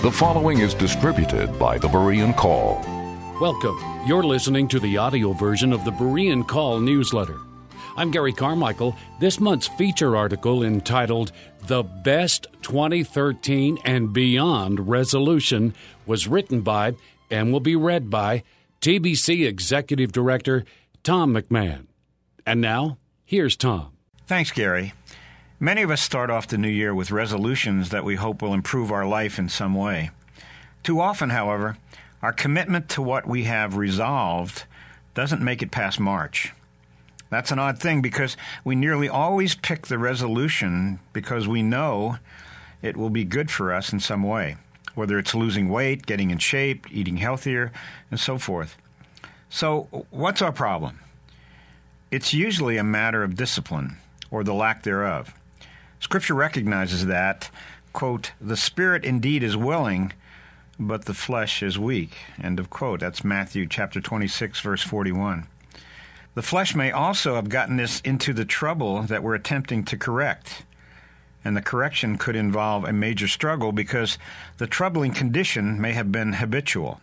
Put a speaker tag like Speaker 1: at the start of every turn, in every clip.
Speaker 1: The following is distributed by the Berean Call.
Speaker 2: Welcome. You're listening to the audio version of the Berean Call newsletter. I'm Gary Carmichael. This month's feature article entitled The Best 2013 and Beyond Resolution was written by and will be read by TBC Executive Director Tom McMahon. And now, here's Tom.
Speaker 3: Thanks, Gary. Many of us start off the new year with resolutions that we hope will improve our life in some way. Too often, however, our commitment to what we have resolved doesn't make it past March. That's an odd thing because we nearly always pick the resolution because we know it will be good for us in some way, whether it's losing weight, getting in shape, eating healthier, and so forth. So, what's our problem? It's usually a matter of discipline, or the lack thereof. Scripture recognizes that, quote, the spirit indeed is willing, but the flesh is weak, end of quote. That's Matthew chapter 26, verse 41. The flesh may also have gotten us into the trouble that we're attempting to correct, and the correction could involve a major struggle because the troubling condition may have been habitual.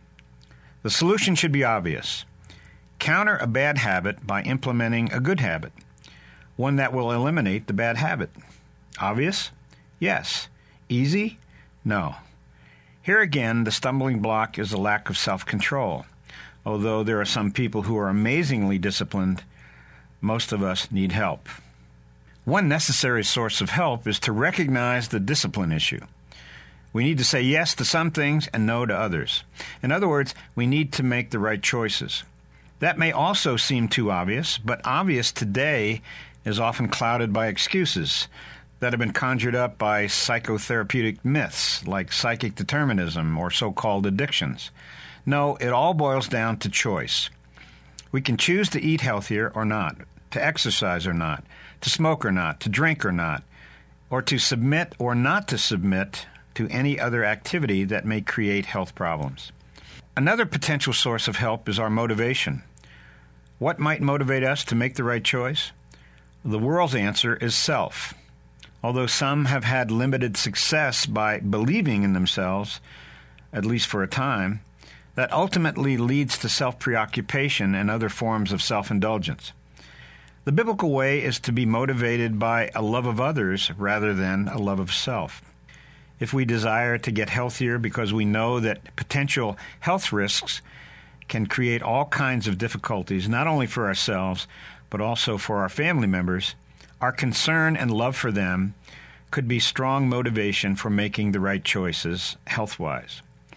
Speaker 3: The solution should be obvious. Counter a bad habit by implementing a good habit, one that will eliminate the bad habit. Obvious? Yes. Easy? No. Here again, the stumbling block is a lack of self-control. Although there are some people who are amazingly disciplined, most of us need help. One necessary source of help is to recognize the discipline issue. We need to say yes to some things and no to others. In other words, we need to make the right choices. That may also seem too obvious, but obvious today is often clouded by excuses that have been conjured up by psychotherapeutic myths like psychic determinism or so-called addictions. No, it all boils down to choice. We can choose to eat healthier or not, to exercise or not, to smoke or not, to drink or not, or to submit or not to submit to any other activity that may create health problems. Another potential source of help is our motivation. What might motivate us to make the right choice? The world's answer is self. Although some have had limited success by believing in themselves, at least for a time, that ultimately leads to self-preoccupation and other forms of self-indulgence. The biblical way is to be motivated by a love of others rather than a love of self. If we desire to get healthier because we know that potential health risks can create all kinds of difficulties, not only for ourselves, but also for our family members, our concern and love for them could be strong motivation for making the right choices health-wise.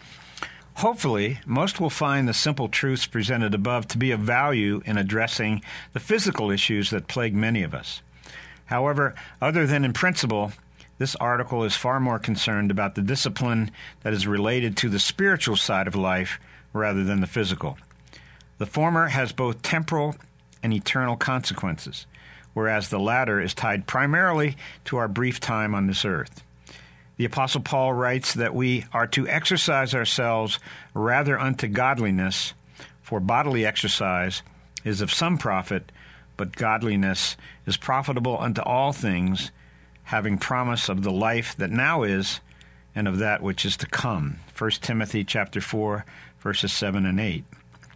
Speaker 3: Hopefully, most will find the simple truths presented above to be of value in addressing the physical issues that plague many of us. However, other than in principle, this article is far more concerned about the discipline that is related to the spiritual side of life rather than the physical. The former has both temporal and eternal consequences, whereas the latter is tied primarily to our brief time on this earth. The Apostle Paul writes that we are to exercise ourselves rather unto godliness, for bodily exercise is of some profit, but godliness is profitable unto all things, having promise of the life that now is and of that which is to come. 1 Timothy chapter 4, verses 7 and 8.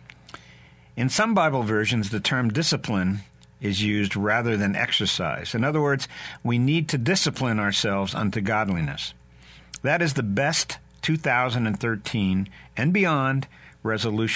Speaker 3: In some Bible versions, the term discipline is used rather than exercise. In other words, we need to discipline ourselves unto godliness. That is the best 2013 and beyond resolution